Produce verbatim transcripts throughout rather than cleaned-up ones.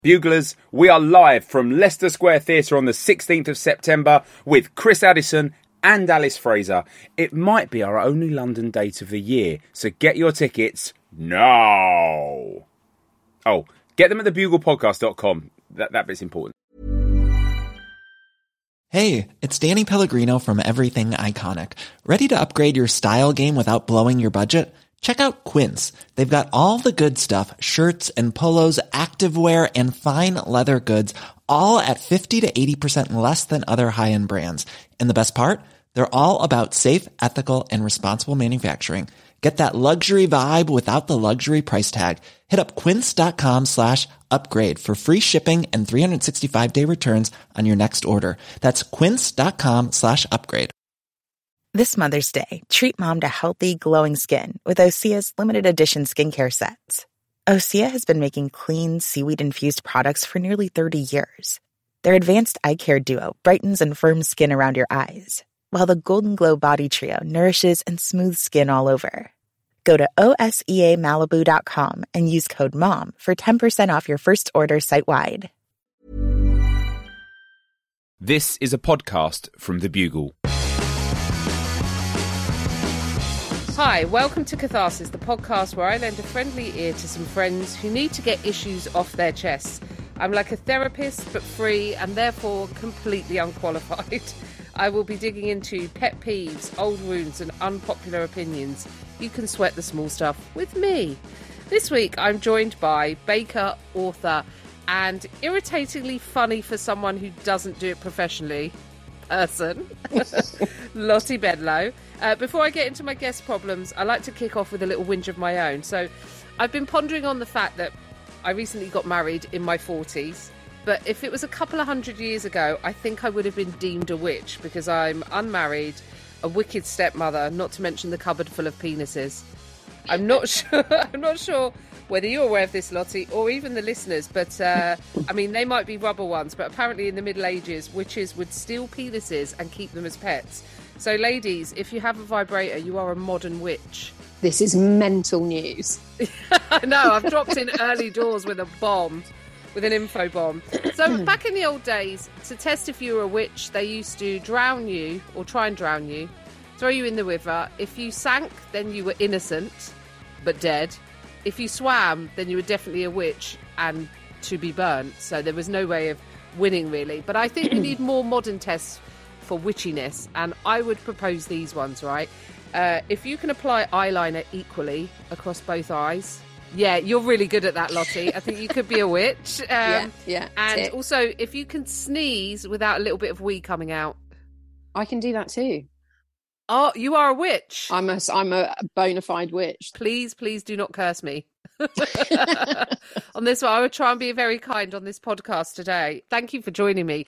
Buglers, we are live from Leicester Square Theatre on the sixteenth of September with Chris Addison and Alice Fraser. It might be our only London date of the year, so get your tickets now. Oh, get them at the bugle podcast dot com. That, that bit's important. Hey, it's Danny Pellegrino from Everything Iconic. Ready to upgrade your style game without blowing your budget? Check out Quince. They've got all the good stuff, shirts and polos, activewear, and fine leather goods, all at fifty to eighty percent less than other high-end brands. And the best part? They're all about safe, ethical, and responsible manufacturing. Get that luxury vibe without the luxury price tag. Hit up quince.com slash upgrade for free shipping and three sixty-five day returns on your next order. That's quince.com slash upgrade. This Mother's Day, treat mom to healthy, glowing skin with Osea's limited edition skincare sets. Osea has been making clean, seaweed-infused products for nearly thirty years. Their advanced eye care duo brightens and firms skin around your eyes, while the Golden Glow Body Trio nourishes and smooths skin all over. Go to O S E A Malibu dot com and use code MOM for ten percent off your first order site-wide. This is a podcast from The Bugle. Hi, welcome to Catharsis, the podcast where I lend a friendly ear to some friends who need to get issues off their chests. I'm like a therapist, but free and therefore completely unqualified. I will be digging into pet peeves, old wounds and unpopular opinions. You can sweat the small stuff with me. This week I'm joined by baker, author and irritatingly funny for someone who doesn't do it professionally, person, Lottie Bedlow. Uh, before I get into my guest problems, I like to kick off with a little whinge of my own. So I've been pondering on the fact that I recently got married in my forties. But if it was a couple of hundred years ago, I think I would have been deemed a witch because I'm unmarried, a wicked stepmother, not to mention the cupboard full of penises. I'm not sure. I'm not sure whether you're aware of this, Lottie, or even the listeners. But uh, I mean, they might be rubber ones. But apparently, in the Middle Ages, witches would steal penises and keep them as pets. So, ladies, if you have a vibrator, you are a modern witch. This is mental news. No, I've dropped in early doors with a bomb. With an info bomb. So back in the old days, to test if you were a witch, they used to drown you, or try and drown you, throw you in the river. If you sank, then you were innocent, but dead. If you swam, then you were definitely a witch and to be burnt. So there was no way of winning, really. But I think we need more modern tests for witchiness, and I would propose these ones, right? Uh, if you can apply eyeliner equally across both eyes... Yeah, you're really good at that, Lottie. I think you could be a witch. Um, yeah, yeah. And tip. Also, if you can sneeze without a little bit of wee coming out. I can do that too. Oh, you are a witch. I'm a, I'm a bona fide witch. Please, please do not curse me. On this one, I would try and be very kind on this podcast today. Thank you for joining me.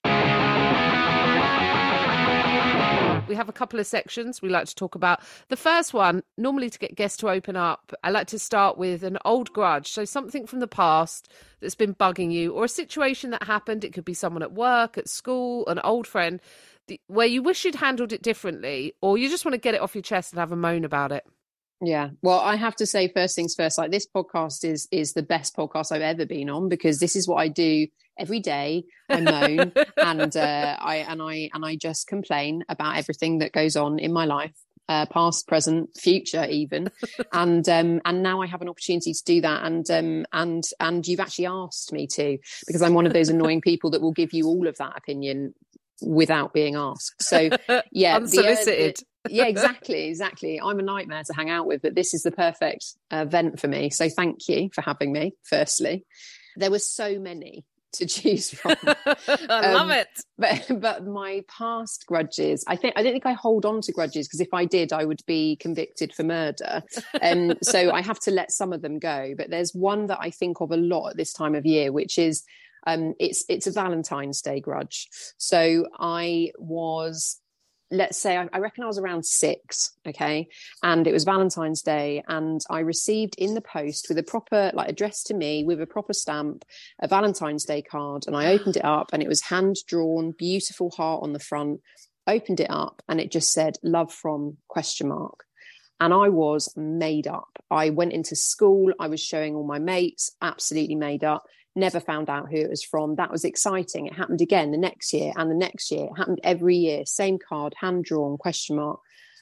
We have a couple of sections we like to talk about. The first one, normally to get guests to open up, I like to start with an old grudge. So something from the past that's been bugging you, or a situation that happened. It could be someone at work, at school, an old friend, where you wish you'd handled it differently, or you just want to get it off your chest and have a moan about it. Yeah. Well, I have to say, first things first, like this podcast is is the best podcast I've ever been on, because this is what I do every day. I moan and uh, I and I and I just complain about everything that goes on in my life, uh, past, present, future, even. and um, and now I have an opportunity to do that. And um, and and you've actually asked me to, because I'm one of those annoying people that will give you all of that opinion without being asked. So yeah, unsolicited. The, uh, the, yeah, exactly, exactly. I'm a nightmare to hang out with, but this is the perfect uh, vent for me. So thank you for having me. Firstly, there were so many to choose from. I um, love it. But but my past grudges, I think I don't think I hold on to grudges, because if I did, I would be convicted for murder. Um, so I have to let some of them go. But there's one that I think of a lot at this time of year, which is um, it's it's a Valentine's Day grudge. So I was. Let's say, I, I reckon I was around six, okay? And it was Valentine's Day, and I received in the post with a proper, like, addressed to me with a proper stamp, a Valentine's Day card, and I opened it up, and it was hand-drawn, beautiful heart on the front, opened it up, and it just said, love from, question mark. And I was made up. I went into school, I was showing all my mates, absolutely made up. Never found out who it was from. That was exciting. It happened again the next year and the next year. It happened every year. Same card, hand drawn, question mark.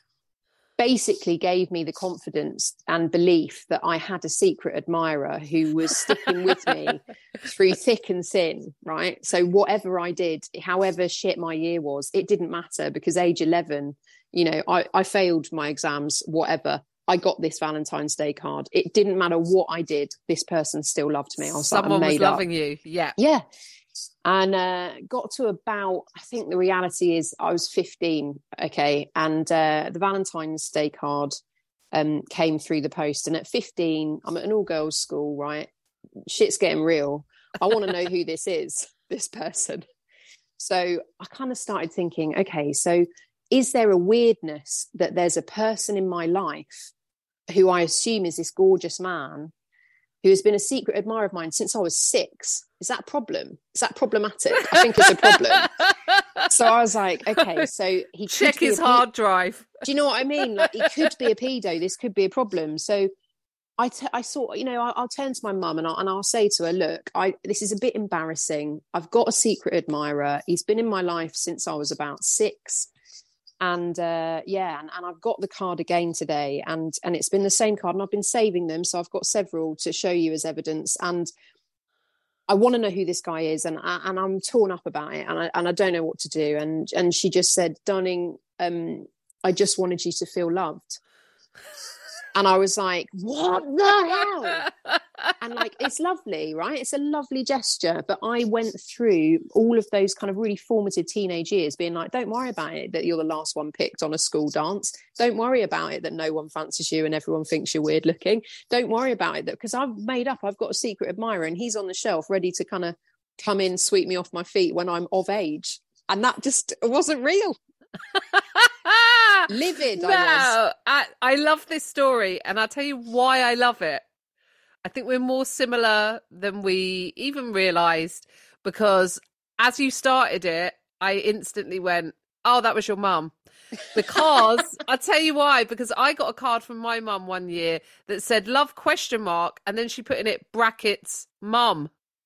Basically gave me the confidence and belief that I had a secret admirer who was sticking with me through thick and thin, right? So whatever I did, however shit my year was, it didn't matter, because age eleven, you know, I, I failed my exams, whatever. I got this Valentine's Day card. It didn't matter what I did. This person still loved me. I was Someone like, was up. loving you. Yeah. Yeah. And uh, got to about, I think the reality is I was fifteen, okay, and uh, the Valentine's Day card um, came through the post. And at fifteen, I'm at an all-girls school, right? Shit's getting real. I want to know who this is, this person. So I kind of started thinking, okay, so is there a weirdness that there's a person in my life who I assume is this gorgeous man who has been a secret admirer of mine since I was six? Is that a problem? Is that problematic? I think it's a problem. So I was like, okay, so he check could his be a hard drive. Do you know what I mean? Like, he could be a pedo. This could be a problem. So I, t- I sort, you know, I'll, I'll turn to my mum and I'll, and I'll say to her, look, I this is a bit embarrassing. I've got a secret admirer. He's been in my life since I was about six. And uh, yeah, and, and I've got the card again today, and and it's been the same card, and I've been saving them, so I've got several to show you as evidence. And I want to know who this guy is, and I, and I'm torn up about it, and I and I don't know what to do. And and she just said, darling, um, I just wanted you to feel loved. And I was like, what the hell? And like, it's lovely, right? It's a lovely gesture. But I went through all of those kind of really formative teenage years being like, don't worry about it that you're the last one picked on a school dance. Don't worry about it that no one fancies you and everyone thinks you're weird looking. Don't worry about it that, because I've made up, I've got a secret admirer and he's on the shelf ready to kind of come in, sweep me off my feet when I'm of age. And that just wasn't real. Livid. No, I was. I, I love this story, and I'll tell you why I love it. I think we're more similar than we even realised, because as you started it, I instantly went, oh, that was your mum. Because I'll tell you why, because I got a card from my mum one year that said love question mark, and then she put in it brackets mum.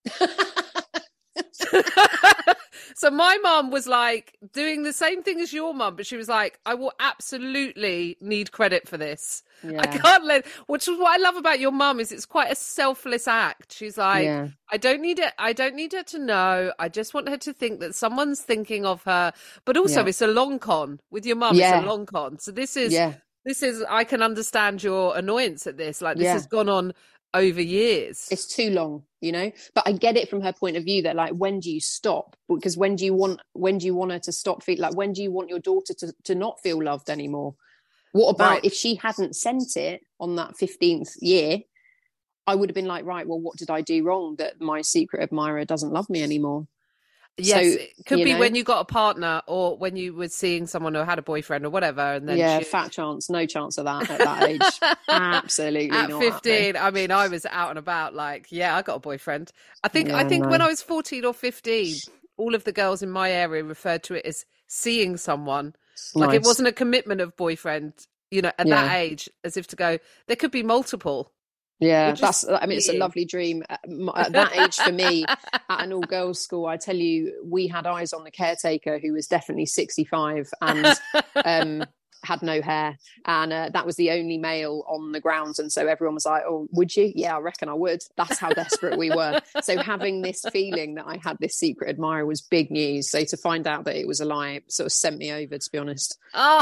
So my mum was like doing the same thing as your mum, but she was like, I will absolutely need credit for this. Yeah. I can't let, which is what I love about your mum, is it's quite a selfless act. She's like, yeah. I don't need it. I don't need her to know. I just want her to think that someone's thinking of her. But also yeah. it's a long con with your mum. Yeah. It's a long con. So this is, yeah. this is, I can understand your annoyance at this. Like this yeah. has gone on over years. It's too long, you know, but I get it from her point of view that like, when do you stop? Because when do you want when do you want her to stop feel like when do you want your daughter to, to not feel loved anymore? What about right. if she hadn't sent it on that fifteenth year? I would have been like, right, well, what did I do wrong that my secret admirer doesn't love me anymore? Yes, so, it could be know, when you got a partner or when you were seeing someone who had a boyfriend or whatever. And then yeah, she... fat chance, no chance of that at that age. Absolutely at not. fifteen, I mean, I was out and about like, yeah, I got a boyfriend. I think yeah, I think no. when I was fourteen or fifteen, all of the girls in my area referred to it as seeing someone. Like nice. It wasn't a commitment of boyfriend, you know, at yeah. that age, as if to go, there could be multiple. Yeah, that's, I mean, it's a lovely dream. At that age for me, at an all-girls school, I tell you, we had eyes on the caretaker who was definitely sixty-five and um, had no hair. And uh, that was the only male on the grounds. And so everyone was like, oh, would you? Yeah, I reckon I would. That's how desperate we were. So having this feeling that I had this secret admirer was big news. So to find out that it was a lie sort of sent me over, to be honest.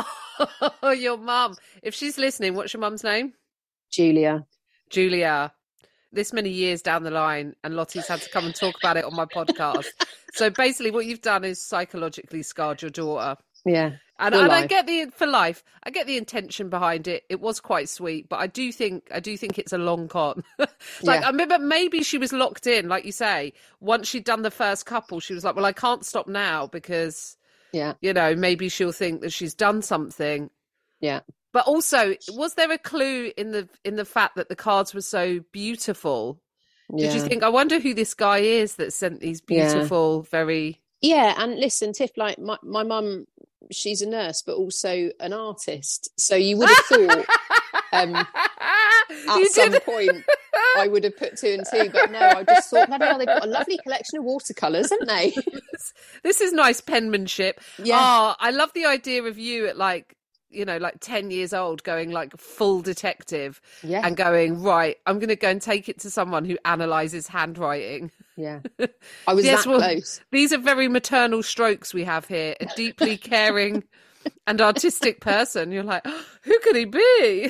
Oh, your mum. If she's listening, what's your mum's name? Julia. Julia, this many years down the line, and Lottie's had to come and talk about it on my podcast. So basically what you've done is psychologically scarred your daughter. Yeah. And, and I get the, for life, I get the intention behind it. It was quite sweet, but I do think, I do think it's a long con. like, yeah. I remember maybe she was locked in, like you say, once she'd done the first couple, she was like, well, I can't stop now because, yeah, you know, maybe she'll think that she's done something. Yeah. But also, was there a clue in the in the fact that the cards were so beautiful? Yeah. Did you think, I wonder who this guy is that sent these beautiful, yeah. very... Yeah, and listen, Tiff, like my, my mum, she's a nurse, but also an artist. So you would have thought... um, at You some did. point I would have put two and two, but no, I just thought, bloody hell, they've got a lovely collection of watercolours, haven't they? This is nice penmanship. Yeah. Oh, I love the idea of you at like, you know, like ten years old going like full detective Yeah. and going, right, I'm going to go and take it to someone who analyses handwriting. Yeah. I was Yes, that well, close. These are very maternal strokes we have here. A deeply caring and artistic person. You're like, oh, who could he be?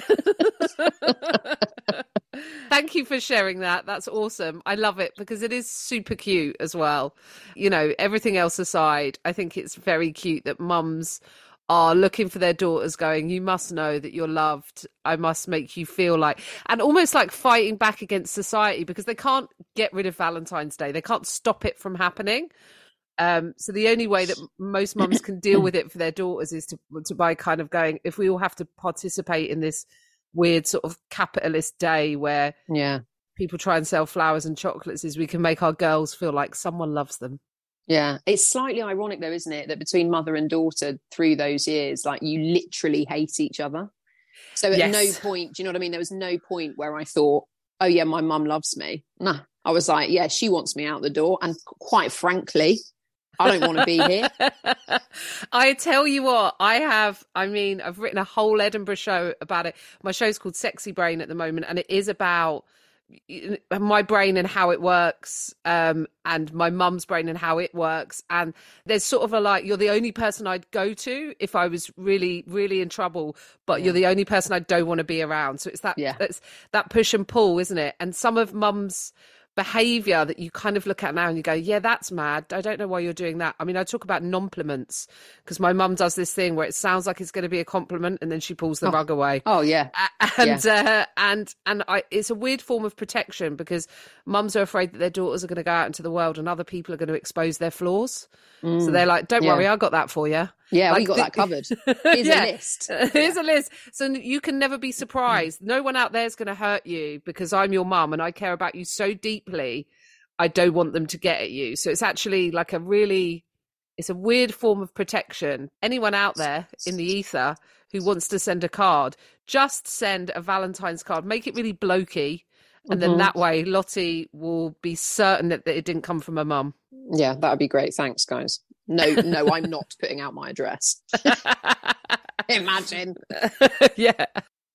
Thank you for sharing that. That's awesome. I love it because it is super cute as well. You know, everything else aside, I think it's very cute that mums are looking for their daughters going, you must know that you're loved. I must make you feel like, and almost like fighting back against society because they can't get rid of Valentine's Day. They can't stop it from happening. Um, so the only way that most mums can deal with it for their daughters is to, to by kind of going, if we all have to participate in this weird sort of capitalist day where Yeah. people try and sell flowers and chocolates, is we can make our girls feel like someone loves them. Yeah. It's slightly ironic though, isn't it? That between mother and daughter through those years, like you literally hate each other. So at Yes. no point, do you know what I mean? There was no point where I thought, oh yeah, my mum loves me. Nah. I was like, yeah, she wants me out the door. And quite frankly, I don't want to be here. I tell you what, I have, I mean, I've written a whole Edinburgh show about it. My show's called Sexy Brain at the moment, and it is about my brain and how it works, um, and my mum's brain and how it works. And there's sort of a like, you're the only person I'd go to if I was really, really in trouble, but Yeah. you're the only person I don't want to be around. So it's that, Yeah. it's that push and pull, isn't it? And some of mum's behavior that you kind of look at now and you go, yeah, that's mad. I don't know why you're doing that. I mean, I talk about compliments because my mum does this thing where it sounds like it's going to be a compliment and then she pulls the Oh. rug away. Oh yeah. And uh, and and I, it's a weird form of protection because mums are afraid that their daughters are going to go out into the world and other people are going to expose their flaws. So they're like, don't Yeah. worry, I got that for you. Yeah, we Like got the- that covered. Here's Yeah. a list. Here's a list. So you can never be surprised. No one out there is going to hurt you because I'm your mum and I care about you so deeply. I don't want them to get at you. So it's actually like a really, it's a weird form of protection. Anyone out there in the ether who wants to send a card, just send a Valentine's card. Make it really blokey. And then Mhm. that way Lottie will be certain that, that it didn't come from her mum. Yeah, that would be great. Thanks, guys. No, no, I'm not putting out my address. Imagine. Yeah.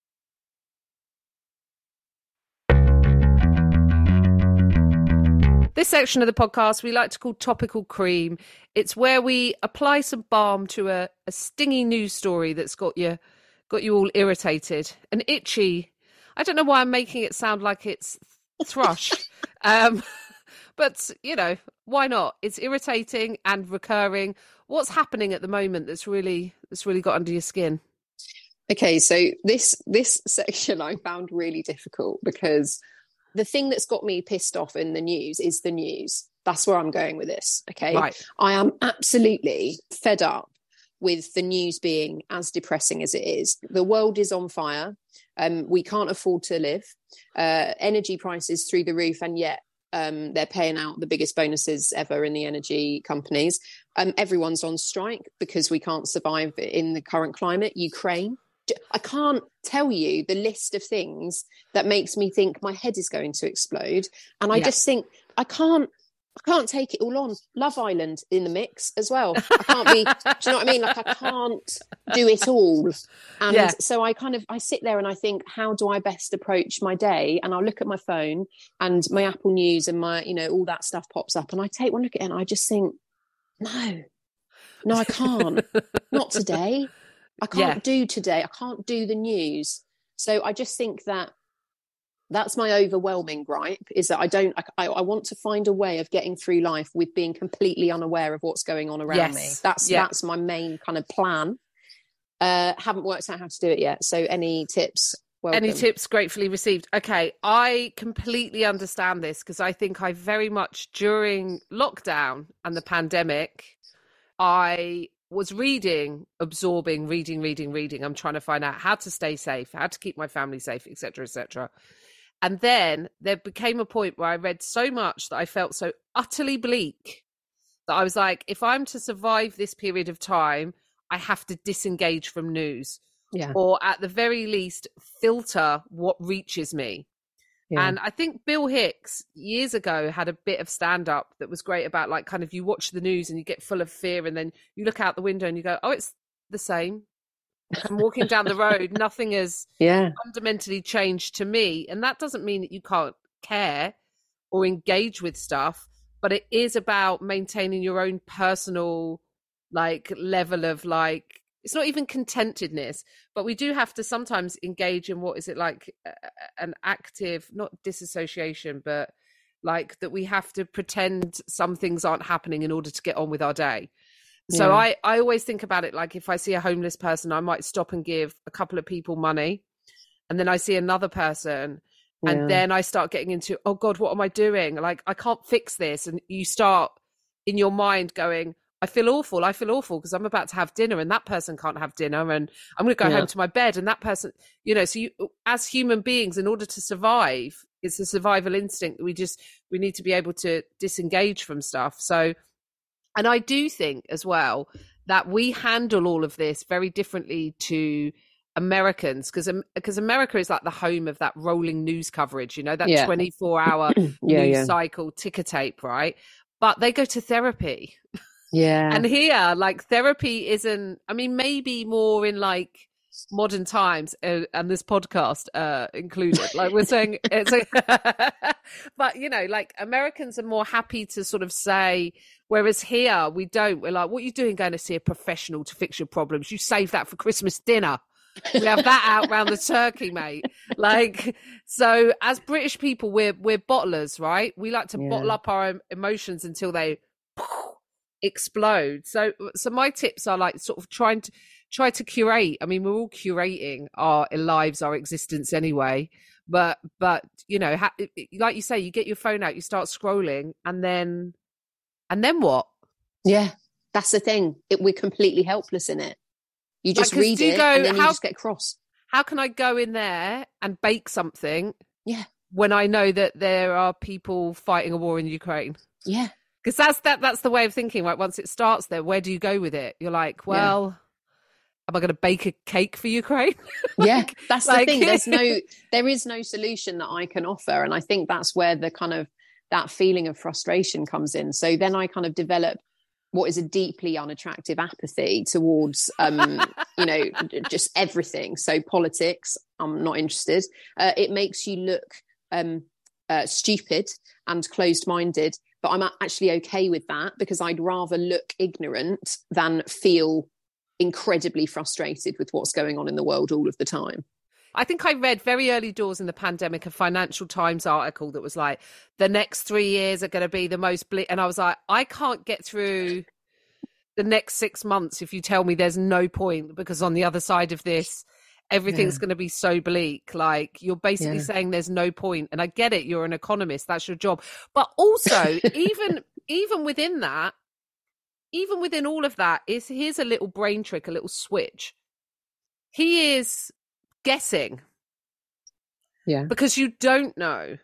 This section of the podcast we like to call Topical Cream. It's where we apply some balm to a, a stingy news story that's got you got you all irritated and itchy. I don't know why I'm making it sound like it's thrush. um, but, you know, why not? It's irritating and recurring. What's happening at the moment that's really that's really got under your skin? Okay, so this this section I found really difficult because the thing that's got me pissed off in the news is the news. That's where I'm going with this. Okay. Right. I am absolutely fed up with the news being as depressing as it is. The world is on fire. Um, we can't afford to live. Uh, energy prices through the roof, and yet um, they're paying out the biggest bonuses ever in the energy companies. Um, everyone's on strike because we can't survive in the current climate. Ukraine. I can't tell you the list of things that makes me think my head is going to explode. And I Yeah. just think I can't, I can't take it all on. Love Island in the mix as well. I can't be, do you know what I mean? Like I can't do it all. And Yeah. so I kind of, I sit there and I think, how do I best approach my day? And I'll look at my phone and my Apple News and my, you know, all that stuff pops up. And I take one look at it and I just think, no, no, I can't. Not today. I can't Yeah. do today. I can't do the news. So I just think that that's my overwhelming gripe, is that I don't, I, I want to find a way of getting through life with being completely unaware of what's going on around Yes. me. That's, Yeah. that's my main kind of plan. Uh, haven't worked out how to do it yet. So any tips? Welcome. Any tips gratefully received. Okay, I completely understand this because I think I very much during lockdown and the pandemic, I was reading, absorbing, reading, reading, reading. I'm trying to find out how to stay safe, how to keep my family safe, et cetera, et cetera. And then there became a point where I read so much that I felt so utterly bleak that I was like, if I'm to survive this period of time, I have to disengage from news. Yeah. Or at the very least, filter what reaches me. Yeah. And I think Bill Hicks years ago had a bit of stand-up that was great about, like, kind of you watch the news and you get full of fear and then you look out the window and you go, oh, it's the same. I'm walking down the road. Nothing has yeah. fundamentally changed to me. And that doesn't mean that you can't care or engage with stuff, but it is about maintaining your own personal, like, level of, like, it's not even contentedness, but we do have to sometimes engage in what is it like uh, an active, not disassociation, but like that we have to pretend some things aren't happening in order to get on with our day. So yeah. I, I always think about it like if I see a homeless person, I might stop and give a couple of people money. And then I see another person and yeah. then I start getting into, oh God, what am I doing? Like, I can't fix this. And you start in your mind going, I feel awful. I feel awful because I'm about to have dinner and that person can't have dinner and I'm going to go yeah. home to my bed and that person, you know, so you, as human beings, in order to survive, it's a survival instinct. We just, we need to be able to disengage from stuff. So, and I do think as well that we handle all of this very differently to Americans because because America is like the home of that rolling news coverage, you know, that yeah. twenty-four hour yeah, news yeah. cycle, ticker tape, right? But they go to therapy. Yeah. And here, like, therapy isn't, I mean, maybe more in like modern times, uh, and this podcast uh, included, like we're saying, it's a, but you know, like Americans are more happy to sort of say, whereas here we don't. We're like, what are you doing going to see a professional to fix your problems? You save that for Christmas dinner. We have that out round the turkey, mate. Like, so as British people, we're we're bottlers, right? We like to yeah. bottle up our emotions until they explode. So so my tips are like sort of trying to try to curate. I mean, we're all curating our lives, our existence anyway, but but you know, ha- like you say, you get your phone out, you start scrolling, and then and then what? Yeah, that's the thing. It, we're completely helpless in it. You just like, read it go, and then you how, just get cross. How can I go in there and bake something? Yeah, when I know that there are people fighting a war in Ukraine. Yeah. Because that's that. That's the way of thinking. Right, once it starts there, where do you go with it? You're like, well, yeah. am I going to bake a cake for Ukraine? like, yeah, that's the like... thing. There's no, there is no solution that I can offer, and I think that's where the kind of that feeling of frustration comes in. So then I kind of develop what is a deeply unattractive apathy towards, um, you know, just everything. So politics, I'm not interested. Uh, it makes you look um, uh, stupid and closed-minded. But I'm actually okay with that because I'd rather look ignorant than feel incredibly frustrated with what's going on in the world all of the time. I think I read very early doors in the pandemic a Financial Times article that was like, the next three years are going to be the most bleak. And I was like, I can't get through the next six months if you tell me there's no point, because on the other side of this, everything's yeah. going to be so bleak. Like, you're basically yeah. saying there's no point. And I get it. You're an economist. That's your job. But also, even even within that, even within all of that, is here's a little brain trick, a little switch. He is guessing. Yeah. Because you don't know.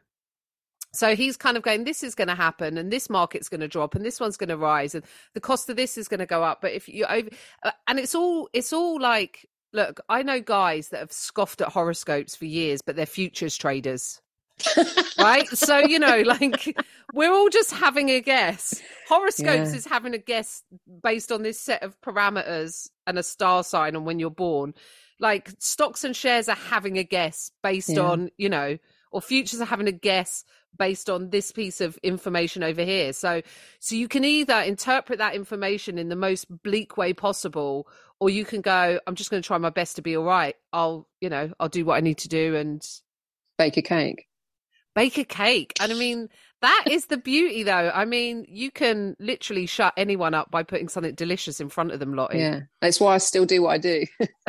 So he's kind of going, this is going to happen and this market's going to drop and this one's going to rise and the cost of this is going to go up. But if you over, and it's all, it's all like, look, I know guys that have scoffed at horoscopes for years, but they're futures traders, right? So, you know, like we're all just having a guess. Horoscopes yeah. is having a guess based on this set of parameters and a star sign on when you're born. Like stocks and shares are having a guess based yeah. on, you know, or futures are having a guess based on this piece of information over here. So, so you can either interpret that information in the most bleak way possible, or you can go, I'm just going to try my best to be all right. I'll, you know, I'll do what I need to do and bake a cake. Bake a cake. And I mean, that is the beauty though. I mean, you can literally shut anyone up by putting something delicious in front of them, Lottie. Yeah. That's why I still do what I do.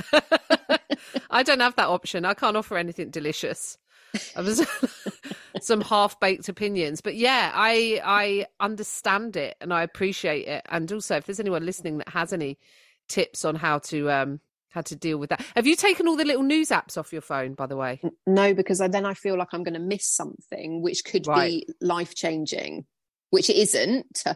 I don't have that option. I can't offer anything delicious. I was some half-baked opinions, but yeah, I I understand it and I appreciate it. And also, if there's anyone listening that has any tips on how to um how to deal with that, have you taken all the little news apps off your phone, by the way? No, because I, then I feel like I'm going to miss something which could right. be life-changing, which it isn't.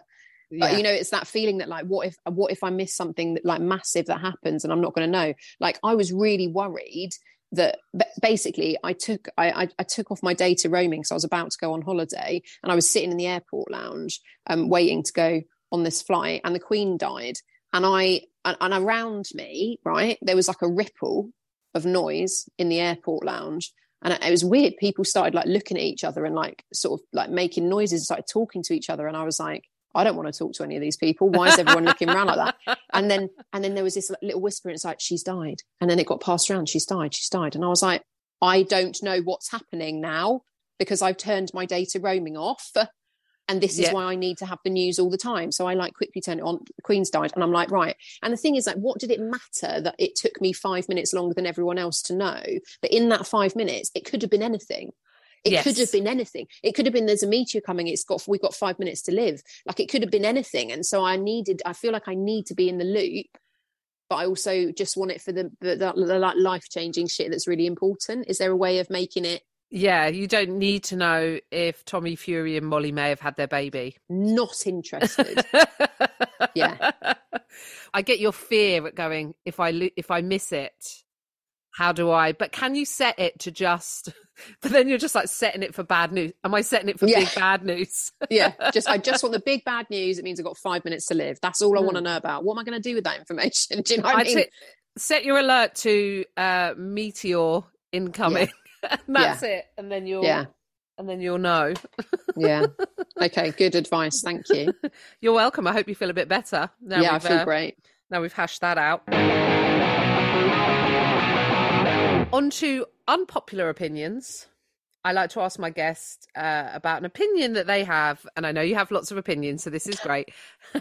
But Yeah. you know, it's that feeling that like, what if what if I miss something that, like massive that happens and I'm not going to know? Like I was really worried that basically I took I, I, I took off my data roaming, so I was about to go on holiday, and I was sitting in the airport lounge, um, waiting to go on this flight, and the Queen died, and I and, and around me, right, there was like a ripple of noise in the airport lounge, and it, it was weird. People started like looking at each other and like sort of like making noises, started talking to each other, and I was like, I don't want to talk to any of these people. Why is everyone looking around like that? And then, and then there was this little whisper, and it's like, she's died. And then it got passed around. She's died. She's died. And I was like, I don't know what's happening now because I've turned my data roaming off. And this is Yeah. why I need to have the news all the time. So I like quickly turn it on. The Queen's died. And I'm like, right. And the thing is, like, what did it matter that it took me five minutes longer than everyone else to know? But in that five minutes, it could have been anything. It Yes. could have been anything. It could have been there's a meteor coming. It's got we've got five minutes to live. Like it could have been anything. And so I needed. I feel like I need to be in the loop, but I also just want it for the the, the, the life changing shit that's really important. Is there a way of making it Yeah, you don't need to know if Tommy Fury and Molly May have had their baby. not interested? Yeah. I get your fear at going, if I lo- if I miss it, how do I? But can you set it to just? But then you're just like setting it for bad news. Am I setting it for Yeah. big bad news? Yeah, just I just want the big bad news. It means I've got five minutes to live. That's all I want to know about. What am I going to do with that information? Do you know what I I'd mean? say set your alert to uh, meteor incoming. and that's it. And then you'll Yeah. and then you'll know. Yeah. Okay, good advice. Thank you. You're welcome. I hope you feel a bit better. Now yeah, I we've, feel uh, great. Now we've hashed that out. On to unpopular opinions. I like to ask my guest uh, about an opinion that they have, and I know you have lots of opinions, so this is great.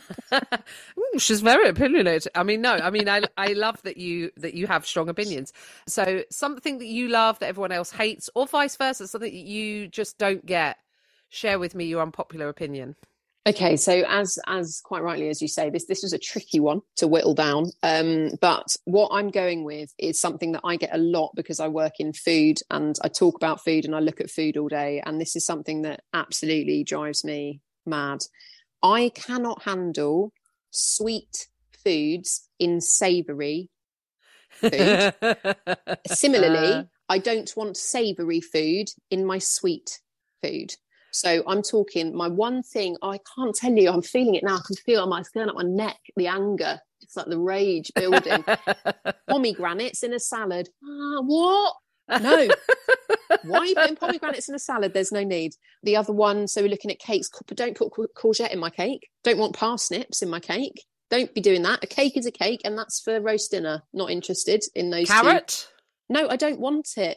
Ooh, she's very opinionated. I mean, no, I mean, I I love that you that you have strong opinions. So something that you love that everyone else hates, or vice versa, something that you just don't get. Share with me your unpopular opinion. Okay, so as as quite rightly as you say, this this was a tricky one to whittle down. Um, but what I'm going with is something that I get a lot because I work in food and I talk about food and I look at food all day. And this is something that absolutely drives me mad. I cannot handle sweet foods in savoury food. Similarly, Uh, I don't want savoury food in my sweet food. So I'm talking my one thing, I can't tell you, I'm feeling it now. I can feel it, it's going up my neck, the anger. It's like the rage building. Pomegranates in a salad. Ah, what? No. Why are you putting pomegranates in a salad? There's no need. The other one, so we're looking at cakes. But don't put courgette in my cake. Don't want parsnips in my cake. Don't be doing that. A cake is a cake, and that's for roast dinner. Not interested in those Carrot? two. No, I don't want it.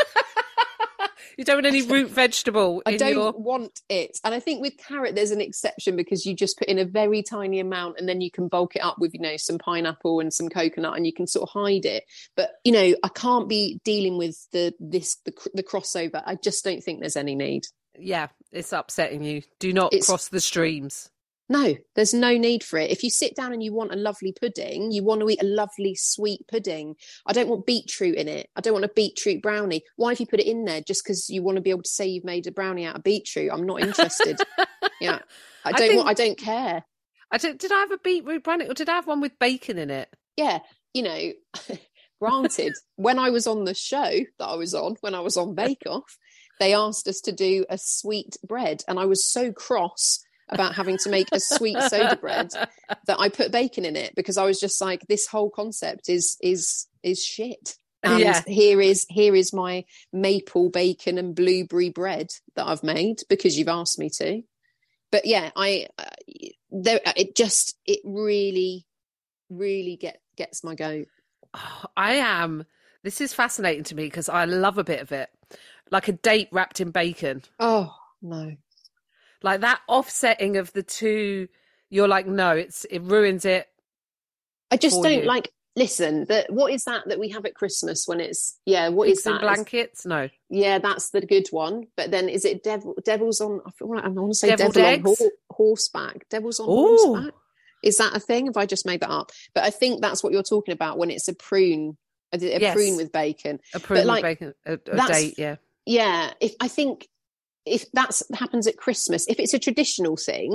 You don't want any root vegetable I in don't your... want it. And I think with carrot, there's an exception because you just put in a very tiny amount and then you can bulk it up with, you know, some pineapple and some coconut and you can sort of hide it. But, you know, I can't be dealing with the this the, the crossover. I just don't think there's any need. Yeah, it's upsetting you. Do not It's- cross the streams. No, there's no need for it. If you sit down and you want a lovely pudding, you want to eat a lovely sweet pudding. I don't want beetroot in it. I don't want a beetroot brownie. Why have you put it in there? Just because you want to be able to say you've made a brownie out of beetroot? I'm not interested. Yeah, I I don't think- want. I don't care. I did, did I have a beetroot brownie or did I have one with bacon in it? Yeah, you know, granted, when I was on the show that I was on, when I was on Bake Off, they asked us to do a sweet bread, and I was so cross about having to make a sweet soda bread that I put bacon in it because I was just like, this whole concept is is is shit. And Yeah. here is here is my maple bacon and blueberry bread that I've made because you've asked me to. But yeah, I uh, there it just it really really get gets my goat. Oh, I am. This is fascinating to me because I love a bit of it. Like a date wrapped in bacon. Oh no. Like that offsetting of the two, you're like, no, it's it ruins it. I just For don't you. like listen, that what is that that we have at Christmas when it's yeah, what is Pigs in that? blankets? No. Yeah, that's the good one. But then is it devil devil's on I feel like I want to say Deviled devil on eggs? hor- horseback. Devil's on Ooh. horseback. Is that a thing? Have I just made that up? But I think that's what you're talking about when it's a prune, a, a Yes. prune with bacon. A prune like, with bacon, a, a that's- date, yeah. Yeah, if I think if that's happens at Christmas, if it's a traditional thing,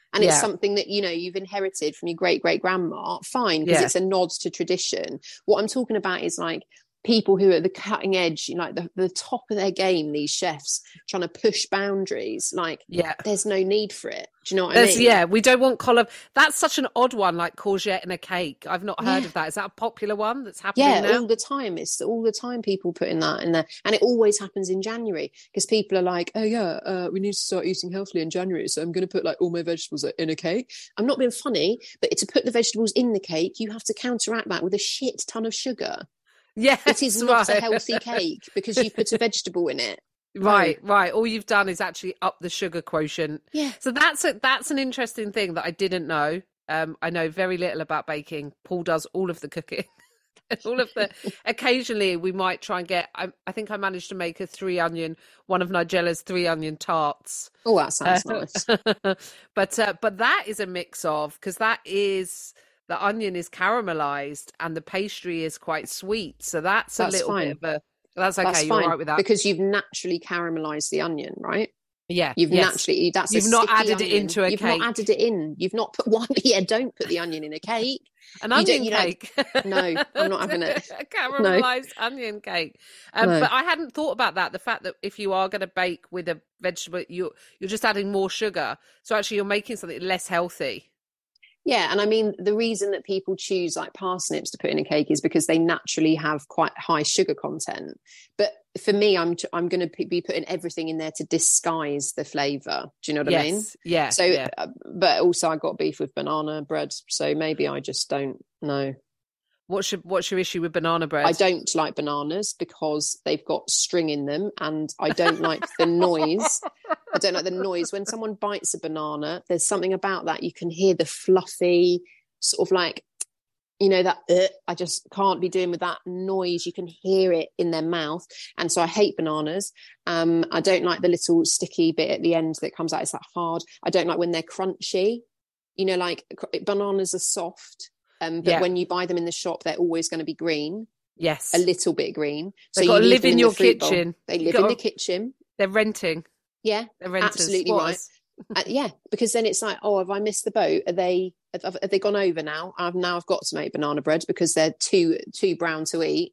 And Yeah. it's something that, you know, you've inherited from your great great grandma, fine, because Yeah. it's a nod to tradition. What I'm talking about is like people who are at the cutting edge, you know, like the, the top of their game, these chefs trying to push boundaries. Like, Yeah. there's no need for it. Do you know what There's, I mean? yeah, we don't want column. That's such an odd one, like courgette in a cake. I've not heard Yeah. of that. Is that a popular one that's happening Yeah, now? all the time. It's all the time people putting that in there. And it always happens in January because people are like, oh, yeah, uh, we need to start eating healthily in January. So I'm going to put like all my vegetables in a cake. I'm not being funny, but to put the vegetables in the cake, you have to counteract that with a shit ton of sugar. Yes, It is not right. a healthy cake because you put a vegetable in it. Right, right. All you've done is actually up the sugar quotient. Yeah. So that's a, that's an interesting thing that I didn't know. Um, I know very little about baking. Paul does all of the cooking. all of the. Occasionally, we might try and get. I, I think I managed to make a three onion, one of Nigella's three onion tarts. Oh, that sounds Uh, nice. but uh, but that is a mix of, because that is, the onion is caramelized and the pastry is quite sweet. So that's, That's a little fine. bit of a. That's okay. That's You're all fine right with that. because you've naturally caramelized the onion, right? Yeah, You've yes. naturally that's a You've not sticky added it onion. into a You've cake. not added it in. You've not put one. Yeah, don't put the onion in a cake. An You don't- onion you don't- cake. No, I'm not having it. A caramelized onion cake. Um, No. But I hadn't thought about that. The fact that if you are going to bake with a vegetable, you're you're just adding more sugar. So actually, you're making something less healthy. Yeah, and I mean the reason that people choose like parsnips to put in a cake is because they naturally have quite high sugar content. But for me, I'm t- I'm going to p- be putting everything in there to disguise the flavour. Do you know what yes. I mean? Yeah. So, yeah. uh, but also I got beef with banana bread, so maybe I just don't know. What's your What's your issue with banana bread? I don't like bananas because they've got string in them, and I don't like the noise. I don't like the noise when someone bites a banana. There's something about that. You can hear the fluffy sort of like, you know, that uh, I just can't be doing with that noise. You can hear it in their mouth, and so I hate bananas. Um, I don't like the little sticky bit at the end that comes out. It's that hard. I don't like when they're crunchy. You know, like bananas are soft. Um, but Yeah. when you buy them in the shop, they're always going to be green, Yes. a little bit green. So They've you got to leave live them in the your fruit bowl. kitchen. They You live in gotta- the kitchen. They're renting. Yeah, They're renters. absolutely right. Squatters. Uh, yeah, because then it's like, oh, have I missed the boat? Are they have, have they gone over now? I've now I've got to make banana bread because they're too too brown to eat.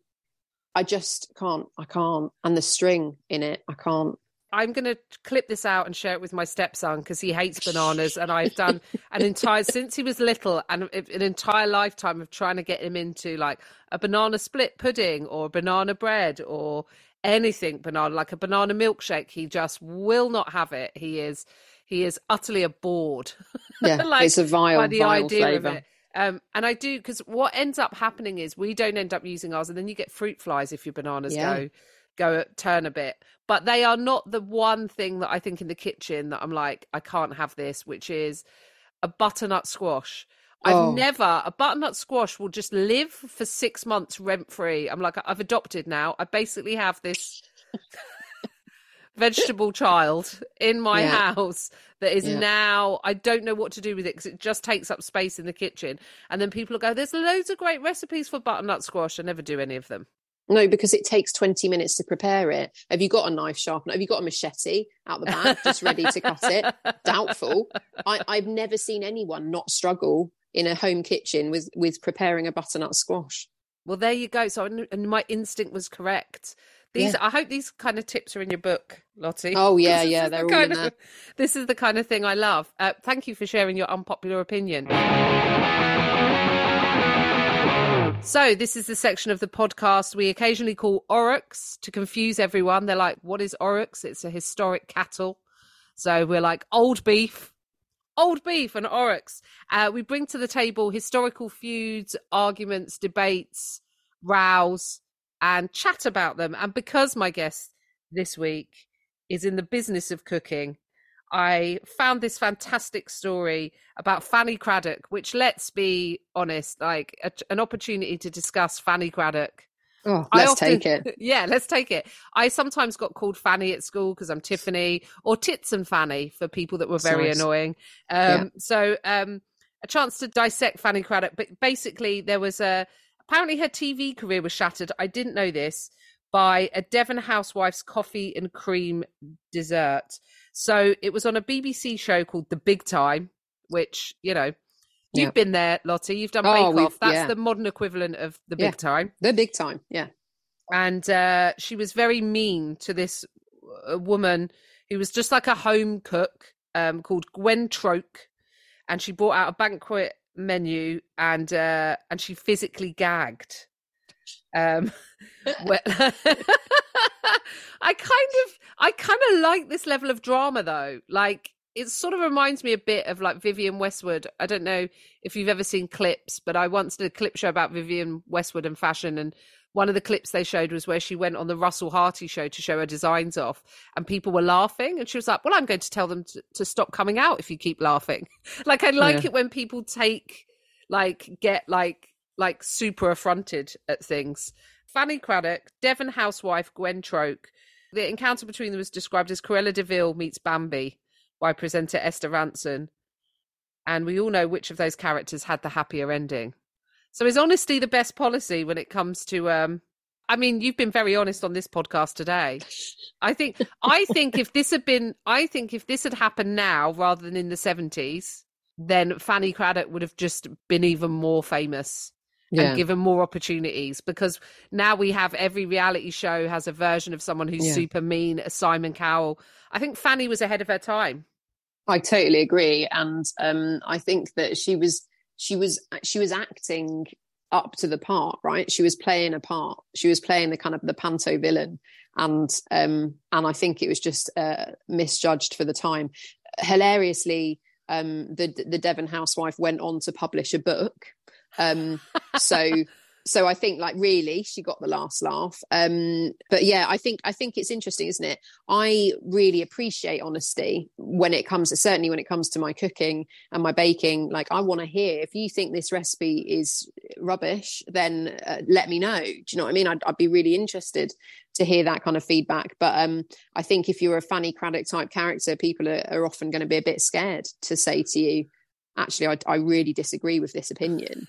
I just can't. I can't. And the string in it, I can't. I'm going to clip this out and share it with my stepson because he hates bananas, and I've done an entire since he was little and an entire lifetime of trying to get him into like a banana split pudding or banana bread or anything banana, like a banana milkshake. He just will not have it. He is he is utterly abhorred. Yeah, like, it's a vile, by the vile idea flavour. of it. Um, and I do, because what ends up happening is we don't end up using ours, and then you get fruit flies if your bananas Yeah. go go turn a bit. But they are not the one thing that I think in the kitchen that I'm like, I can't have this, which is a butternut squash. I've Oh. never, a butternut squash will just live for six months rent free. I'm like, I've adopted now. I basically have this vegetable child in my Yeah. house that is Yeah. now, I don't know what to do with it because it just takes up space in the kitchen. And then people will go, there's loads of great recipes for butternut squash. I never do any of them. No, because it takes twenty minutes to prepare it. Have you got a knife sharpener? Have you got a machete out the back just ready to cut it? Doubtful. I, I've never seen anyone not struggle in a home kitchen with, with preparing a butternut squash. Well, there you go. So, I knew- and my instinct was correct. These, Yeah. I hope these kind of tips are in your book, Lottie. Oh, yeah, This yeah, is the they're all kind in of- there. This is the kind of thing I love. Uh, thank you for sharing your unpopular opinion. So this is the section of the podcast we occasionally call Oryx to confuse everyone. They're like, what is Oryx? It's a historic cattle. So we're like, old beef, old beef and Oryx. Uh, we bring to the table historical feuds, arguments, debates, rows, and chat about them. And because my guest this week is in the business of cooking, I found this fantastic story about Fanny Craddock, which, let's be honest, like a, an opportunity to discuss Fanny Craddock. Oh, I let's often- take it. Yeah, let's take it. I sometimes got called Fanny at school because I'm Tiffany, or Tits and Fanny for people that were That's very nice. annoying. Um, Yeah. So um, a chance to dissect Fanny Craddock. But basically, there was a, apparently her T V career was shattered. I didn't know this, by a Devon housewife's coffee and cream dessert. So it was on a B B C show called The Big Time. which, you know, you've Yeah. been there, Lottie. You've done Oh, Bake we've- Off. That's yeah. the modern equivalent of the Yeah. big time. The big time. Yeah. And uh, she was very mean to this uh, woman who was just like a home cook um, called Gwen Troke. And she brought out a banquet menu and uh, and she physically gagged. Um, where- I kind of, I kind of like this level of drama though. Like, it sort of reminds me a bit of like Vivienne Westwood. I don't know if you've ever seen clips, but I once did a clip show about Vivienne Westwood and fashion, and one of the clips they showed was where she went on the Russell Harty show to show her designs off, and people were laughing, and she was like, well, I'm going to tell them to, to stop coming out if you keep laughing. Like, I like Yeah. it when people take, like, get like, like super affronted at things. Fanny Craddock, Devon housewife Gwen Troke. The encounter between them was described as Cruella de Vil meets Bambi by presenter Esther Ranson. And we all know which of those characters had the happier ending. So is honesty the best policy when it comes to, um, I mean, you've been very honest on this podcast today. I think, I think if this had been, I think if this had happened now rather than in the seventies, then Fanny Craddock would have just been even more famous. Yeah. And given more opportunities, because now we have every reality show has a version of someone who's Yeah. super mean, a Simon Cowell. I think Fanny was ahead of her time. I totally agree. And um, I think that she was, she was, she was acting up to the part, right? She was playing a part. She was playing the kind of the panto villain. And, um, and I think it was just uh, misjudged for the time. Hilariously, um, the, the Devon housewife went on to publish a book. Um, so, so I think like really she got the last laugh. Um, but yeah, I think, I think it's interesting, isn't it? I really appreciate honesty when it comes to, certainly when it comes to my cooking and my baking. Like, I want to hear, if you think this recipe is rubbish, then uh, let me know. Do you know what I mean? I'd, I'd be really interested to hear that kind of feedback. But um, I think if you're a Fanny Craddock type character, people are, are often going to be a bit scared to say to you, actually, I, I really disagree with this opinion.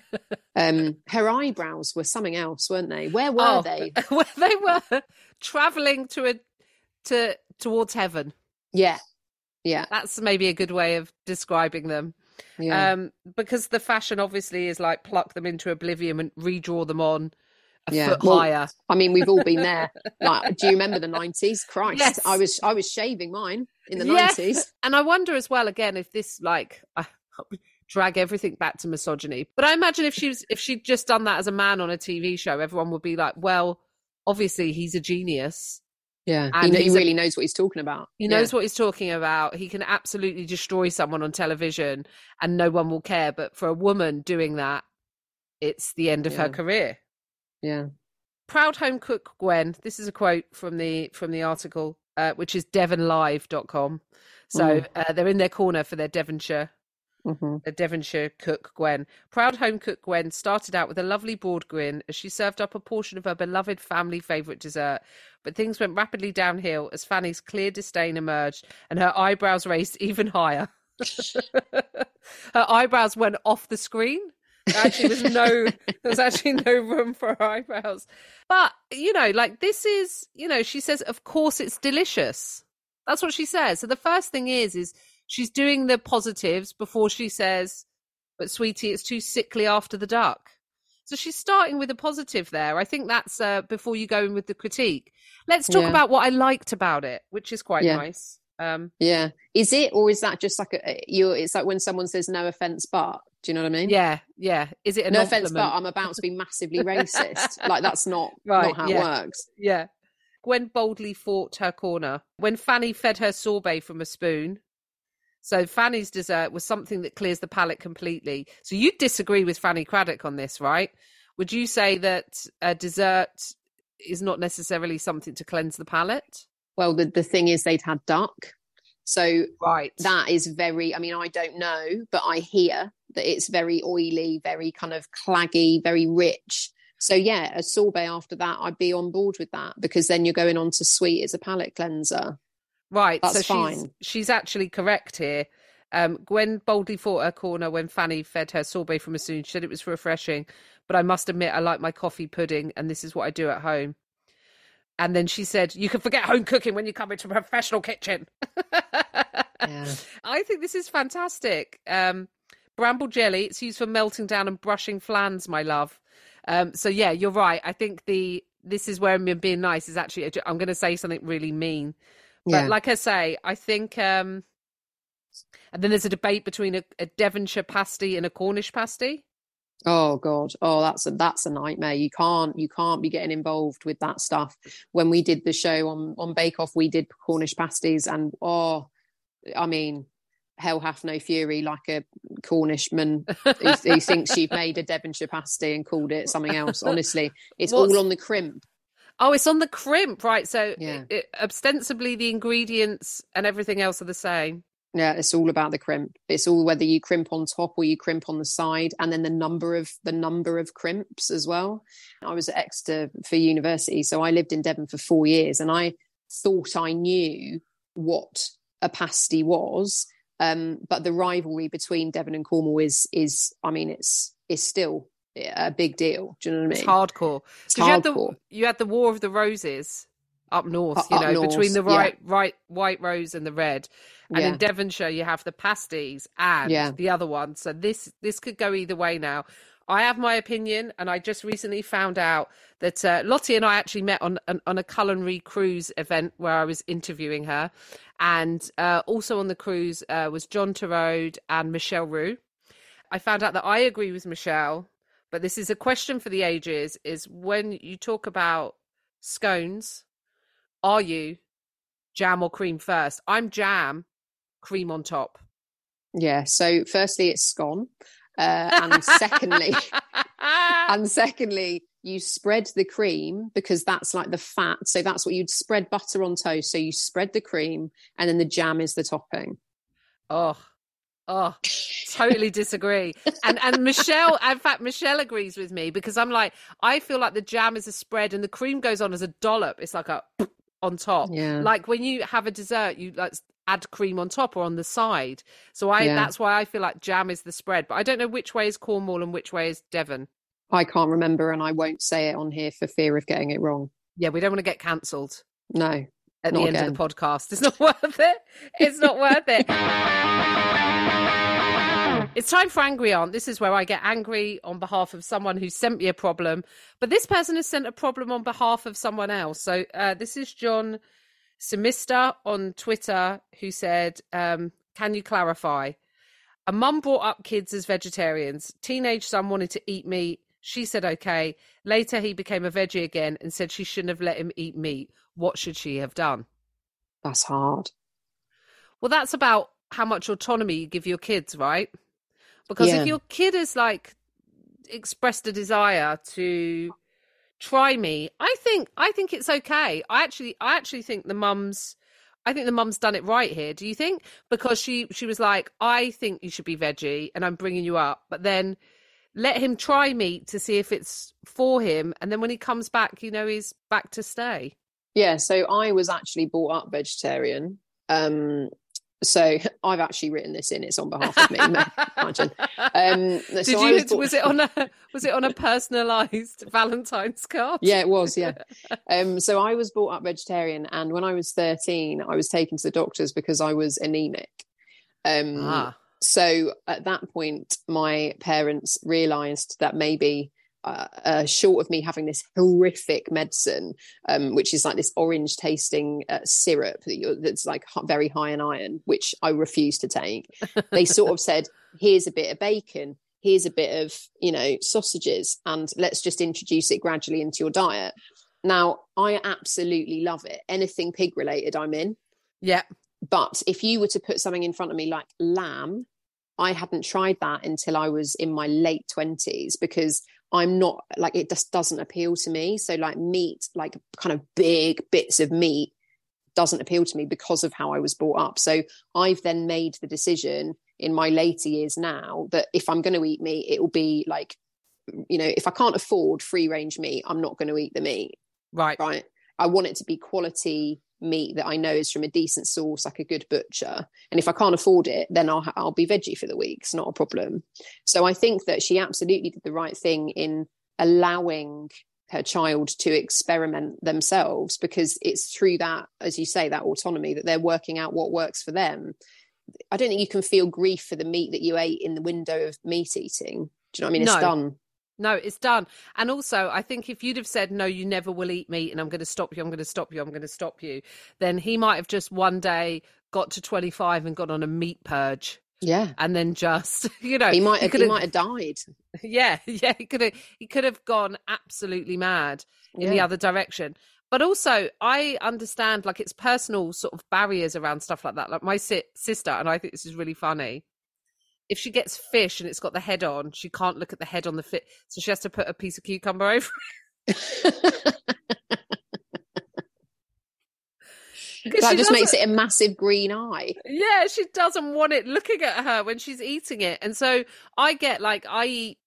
um, her eyebrows were something else, weren't they? Where were Oh, they? Where they were traveling to a to towards heaven. Yeah, yeah, That's maybe a good way of describing them. yeah. Um, because the fashion obviously is like pluck them into oblivion and redraw them on a Yeah. foot Well, higher. I mean, we've all been there. Like, do you remember the nineties? Christ, Yes. I was I was shaving mine in the Yes. nineties. And I wonder as well, again, if this like I drag everything back to misogyny. But I imagine if she was if she'd just done that as a man on a T V show, everyone would be like, well, obviously he's a genius. Yeah, And he, kn- he he's a- really knows what he's talking about. He knows what he's talking about. He can absolutely destroy someone on television and no one will care. But for a woman doing that, it's the end of her Yeah. career. Yeah, Proud home cook Gwen. This is a quote from the from the article, uh, which is devon live dot com. So Mm. uh, they're in their corner for their Devonshire, hmm a Devonshire cook Gwen. Proud home cook Gwen started out with a lovely broad grin as she served up a portion of her beloved family favourite dessert. But things went rapidly downhill as Fanny's clear disdain emerged and her eyebrows raised even higher. Her eyebrows went off the screen. There actually was no, there was actually no room for her eyebrows. But, you know, like this is, you know, she says, of course it's delicious. That's what she says. So the first thing is, is she's doing the positives before she says, but sweetie, it's too sickly after the duck. So she's starting with a positive there. I think that's uh, before you go in with the critique. Let's talk Yeah. about what I liked about it, which is quite Yeah. nice. Um, yeah. Is it, or is that just like a you? It's like when someone says "no offense, but." Do you know what I mean? yeah, yeah. Is it a No offense, compliment? but I'm about to be massively racist. Like that's not Right, not how yeah. it works. Yeah. Gwen boldly fought her corner. When Fanny fed her sorbet from a spoon, so Fanny's dessert was something that clears the palate completely. So you disagree with Fanny Craddock on this, right? Would you say that a dessert is not necessarily something to cleanse the palate? Well, the the thing is, they'd had duck, so Right. that is very. I mean, I don't know, but I hear that it's very oily, very kind of claggy, very rich. So yeah, a sorbet after that, I'd be on board with that because then you're going on to sweet as a palate cleanser. Right, That's so she's, fine. she's actually correct here. Um, Gwen boldly fought her corner when Fanny fed her sorbet from a spoon. She said it was refreshing, but I must admit I like my coffee pudding and this is what I do at home. And then she said, you can forget home cooking when you come into a professional kitchen. Yeah. I think this is fantastic. Um, bramble jelly, it's used for melting down and brushing flans, my love. Um, so yeah, you're right. I think the this is where I'm being nice is actually, I'm going to say something really mean. But Yeah. like I say, I think, um, and then there's a debate between a, a Devonshire pasty and a Cornish pasty. Oh God. Oh, that's a that's a nightmare. You can't you can't be getting involved with that stuff. When we did the show on on Bake Off, we did Cornish pasties, and oh, I mean, hell hath no fury like a Cornishman who, who thinks you've made a Devonshire pasty and called it something else. Honestly, it's What's- all on the crimp. Oh, it's on the crimp, right? So Yeah. it, it, ostensibly the ingredients and everything else are the same. Yeah, it's all about the crimp. It's all whether you crimp on top or you crimp on the side, and then the number of the number of crimps as well. I was at Exeter for university, so I lived in Devon for four years, and I thought I knew what a pasty was. Um, but the rivalry between Devon and Cornwall is is, I mean, it's it's still a big deal. Do you know what I mean? It's hardcore. It's 'Cause you had the hardcore. you had the War of the Roses up north, Up- you up know, north, between the yeah. right right white rose and the red. And Yeah. in Devonshire you have the pasties and Yeah. the other one. So this this could go either way now. I have my opinion, and I just recently found out that uh, Lottie and I actually met on, on on a culinary cruise event where I was interviewing her, and uh, also on the cruise uh, was John Turode and Michelle Roux. I found out that I agree with Michelle, but this is a question for the ages: is when you talk about scones, are you jam or cream first? I'm jam, cream on top. Yeah. So firstly, it's scone. Uh, and secondly, and secondly, you spread the cream because that's like the fat. So that's what you'd spread butter on toast. So you spread the cream and then the jam is the topping. Oh, oh, totally disagree. And and Michelle, in fact, Michelle agrees with me because I'm like, I feel like the jam is a spread and the cream goes on as a dollop. It's like a on top. Yeah. Like when you have a dessert, you like add cream on top or on the side. So I Yeah. that's why I feel like jam is the spread. But I don't know which way is Cornwall and which way is Devon. I can't remember, and I won't say it on here for fear of getting it wrong. Yeah, we don't want to get cancelled No. at Not the end again. of the podcast. It's not worth it. It's not worth it. It's time for Angry Aunt. This is where I get angry on behalf of someone who sent me a problem, but this person has sent a problem on behalf of someone else. So uh, this is John Semista on Twitter who said, um, can you clarify? A mum brought up kids as vegetarians. Teenage son wanted to eat meat. She said, okay. Later, he became a veggie again and said she shouldn't have let him eat meat. What should she have done? That's hard. Well, that's about how much autonomy you give your kids, right? Because Yeah. if your kid has like expressed a desire to try me, I think I think it's okay. I actually I actually think the mum's I think the mum's done it right here. Do you think? Because she she was like, I think you should be veggie and I'm bringing you up, but then let him try meat to see if it's for him, and then when he comes back, you know, he's back to stay. Yeah. So I was actually brought up vegetarian. Um, so I've actually written this in. It's on behalf of me. Imagine. Um, so Did I you? was Was, brought- it on a was it on a personalised Valentine's card? Yeah, it was. Yeah. Um, so I was brought up vegetarian, and when I was thirteen, I was taken to the doctors because I was anemic. Um, Ah. So at that point, my parents realised that maybe, uh, uh, short of me having this horrific medicine, um, which is like this orange tasting uh, syrup that you're, that's like h- very high in iron, which I refuse to take, they sort of said, here's a bit of bacon, here's a bit of, you know, sausages, and let's just introduce it gradually into your diet. Now, I absolutely love it. Anything pig related, I'm in. Yeah. But if you were to put something in front of me like lamb, I hadn't tried that until I was in my late twenties because I'm not like, it just doesn't appeal to me. So like meat, like kind of big bits of meat doesn't appeal to me because of how I was brought up. So I've then made the decision in my later years now that if I'm going to eat meat, it will be like, you know, if I can't afford free range meat, I'm not going to eat the meat. Right. Right. I want it to be quality meat that I know is from a decent source, like a good butcher. And if I can't afford it, then I'll I'll be veggie for the week. It's not a problem. So I think that she absolutely did the right thing in allowing her child to experiment themselves, because it's through that, as you say, that autonomy, that they're working out what works for them. I don't think you can feel grief for the meat that you ate in the window of meat eating. Do you know what I mean? It's No. done. No, it's done. And also, I think if you'd have said, no, you never will eat meat and I'm going to stop you, I'm going to stop you, I'm going to stop you, then he might have just one day got to twenty-five and got on a meat purge. Yeah. And then just, you know, He might have, he he could might have died. Yeah, yeah, he could have, he could have gone absolutely mad in Yeah. the other direction. But also, I understand, like, it's personal sort of barriers around stuff like that. Like my si- sister, and I think this is really funny, if she gets fish and it's got the head on, she can't look at the head on the fish, so she has to put a piece of cucumber over it. That just makes it a massive green eye. Yeah, she doesn't want it looking at her when she's eating it. And so I get, like, I eat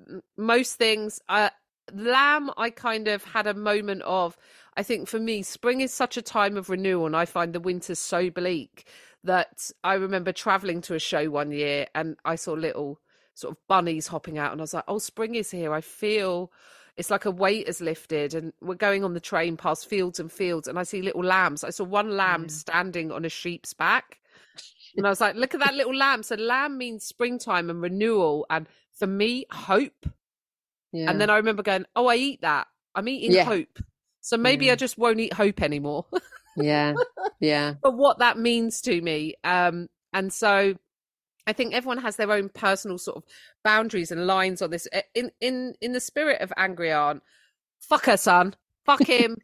most things. Uh, lamb, I kind of had a moment of, I think for me, spring is such a time of renewal, and I find the winter so bleak that I remember travelling to a show one year and I saw little sort of bunnies hopping out, and I was like, oh, spring is here. I feel it's like a weight has lifted, and we're going on the train past fields and fields, and I see little lambs. I saw one lamb Yeah. standing on a sheep's back, and I was like, look at that little lamb. So lamb means springtime and renewal, and for me, hope. Yeah. And then I remember going, oh, I eat that. I'm eating Yeah. hope. So maybe Yeah. I just won't eat hope anymore. yeah. Yeah. But what that means to me. Um, and so I think everyone has their own personal sort of boundaries and lines on this. In in in the spirit of Angry Aunt, fuck her son, fuck him.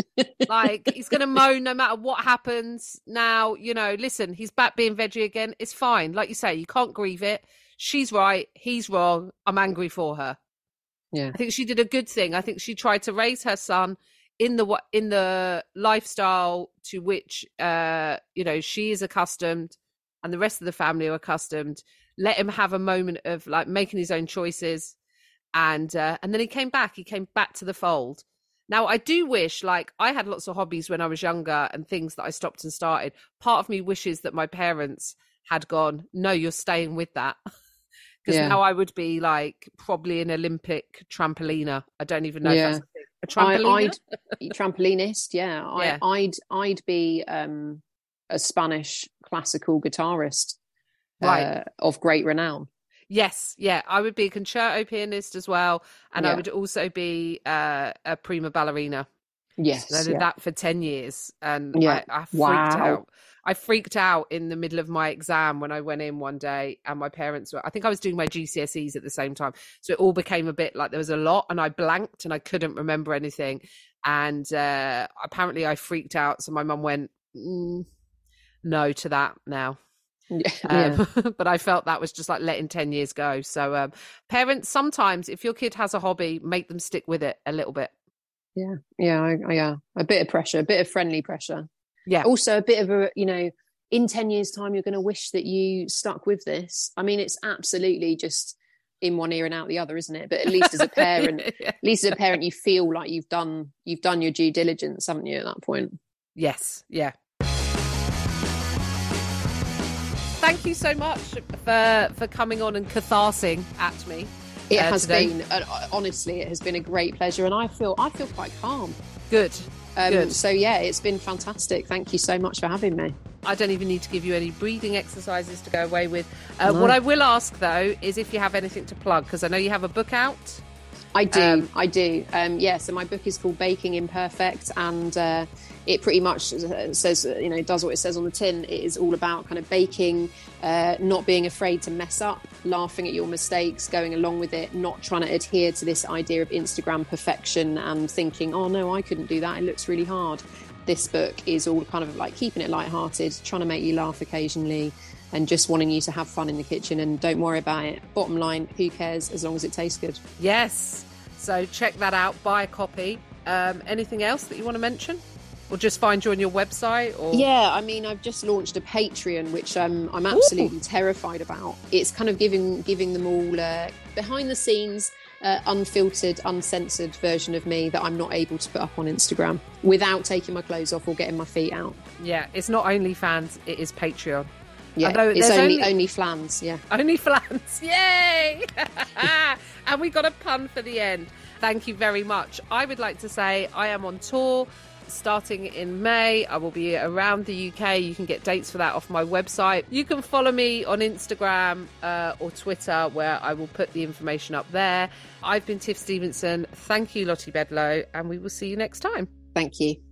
Like, he's going to moan no matter what happens. Now, you know, listen, he's back being veggie again. It's fine. Like you say, you can't grieve it. She's right. He's wrong. I'm angry for her. Yeah. I think she did a good thing. I think she tried to raise her son in the in the lifestyle to which uh you know she is accustomed, and the rest of the family are accustomed. Let him have a moment of like making his own choices, and uh, and then he came back. He came back to the fold. Now, I do wish, like, I had lots of hobbies when I was younger and things that I stopped and started. Part of me wishes that my parents had gone, no, you're staying with that. Because Yeah. now I would be like probably an Olympic trampoliner. I don't even know Yeah. if that's a thing. A trampoliner? I, I'd trampolinist, yeah. I, Yeah. I'd I'd be um, a Spanish classical guitarist, Right. uh, of great renown. Yes, yeah. I would be a concerto pianist as well. And I Yeah. would also be uh, a prima ballerina. Yes, I did yeah. that for ten years. And Yeah. I, I freaked Wow. out. I freaked out in the middle of my exam when I went in one day, and my parents were, I think I was doing my G C S Es at the same time. So it all became a bit like there was a lot, and I blanked and I couldn't remember anything. And uh, apparently I freaked out. So my mum went, mm, no to that now. Yeah. Um, but I felt that was just like letting ten years go. So um, parents, sometimes if your kid has a hobby, make them stick with it a little bit. yeah, yeah, I, I, yeah. A bit of pressure, a bit of friendly pressure. Yeah. Also, a bit of a, you know, in ten years' time, you're going to wish that you stuck with this. I mean, it's absolutely just in one ear and out the other, isn't it? But at least as a parent, Yeah. at least as a parent, you feel like you've done you've done your due diligence, haven't you? At that point. Yes, yeah. Thank you so much for for coming on and catharsing at me. It uh, has today. been, uh, honestly, it has been a great pleasure, and I feel I feel quite calm. Good. Um, Good. So yeah, it's been fantastic. Thank you so much for having me. I don't even need to give you any breathing exercises to go away with. Uh, No. What I will ask, though, is if you have anything to plug, because I know you have a book out. I do, Um, I do. Um, yeah, so my book is called Baking Imperfect, and uh, it pretty much says, you know, does what it says on the tin. It is all about kind of baking, uh, not being afraid to mess up, laughing at your mistakes, going along with it, not trying to adhere to this idea of Instagram perfection and thinking, oh no, I couldn't do that. It looks really hard. This book is all kind of like keeping it lighthearted, trying to make you laugh occasionally, and just wanting you to have fun in the kitchen, and don't worry about it. Bottom line, who cares as long as it tastes good? Yes. So check that out. Buy a copy. Um, anything else that you want to mention? Or just find you on your website? Or Yeah, I mean, I've just launched a Patreon, which um, I'm absolutely Ooh. terrified about. It's kind of giving giving them all uh, behind the scenes, uh, unfiltered, uncensored version of me that I'm not able to put up on Instagram without taking my clothes off or getting my feet out. Yeah, it's not OnlyFans, it is Patreon. Yeah, Although it's there's only only- only flans. Yeah. Only flans. Yay! And we got a pun for the end. Thank you very much. I would like to say I am on tour starting in May. I will be around the U K. You can get dates for that off my website. You can follow me on Instagram uh, or Twitter, where I will put the information up there. I've been Tiff Stevenson. Thank you, Lottie Bedlow, and we will see you next time. Thank you.